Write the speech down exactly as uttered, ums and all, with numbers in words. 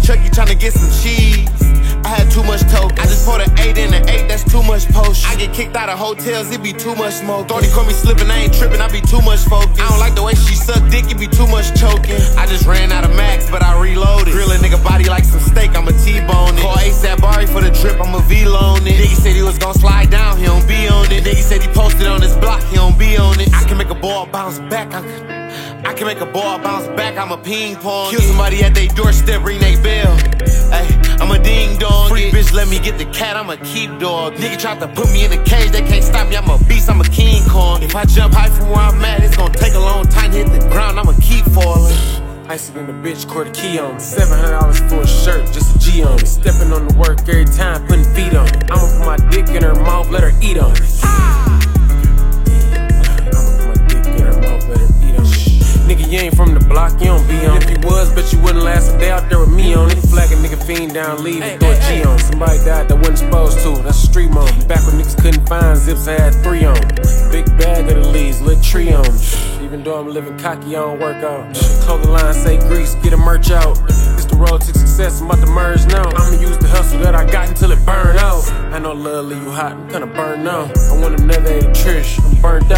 Chucky tryna get some cheese. I had too much toke. I just poured an eight in an eight, that's too much potion. I get kicked out of hotels, it be too much smoke. Thought he caught me slipping, I ain't tripping, I be too much focused. I don't like the way she suck dick, it be too much choking. I just ran out of max, but I reloaded. Grill a nigga body like some steak, I'ma T-bone it. Call ASAP Bari for the drip, I'ma V-loan it. Nigga said he was gon' slide down, he don't be on it. Nigga said he posted on his block, he don't be on it. I can make a ball bounce back, I can, I can make a ball bounce back, I'm a ping pong. Kill somebody at they doorstep, ring they bell. Ay, I'm a ding dong. Free bitch, let me get the cat, I'm a keep dog. Nigga tried to put me in a cage, they can't stop me, I'm a beast, I'm a King Kong. If I jump high from where I'm at, it's gon' take a long time to hit the ground, I'ma keep falling. Icy in the bitch, quarter key on me. seven hundred dollars for a shirt, just a G on me. Stepping on the work every time, putting feet on me. I'ma put my dick in her mouth, let her eat on it. Nigga, you ain't from the block, you don't be on it. If you was, bet you wouldn't last a day out there with me on it. Flag a nigga fiend down, leave it, throw a G on. Somebody died that wasn't supposed to, that's a street moment. Back when niggas couldn't find zips, I had three on. Big bag of the leaves, little tree on me. Even though I'm living cocky, I don't work out. Clothing line say grease, get a merch out. It's the road to success, I'm about to merge now. I'ma use the hustle that I got until it burn out. I know love leave you hot, I'm kinda burned out. I want another eight Trish, I'm burnt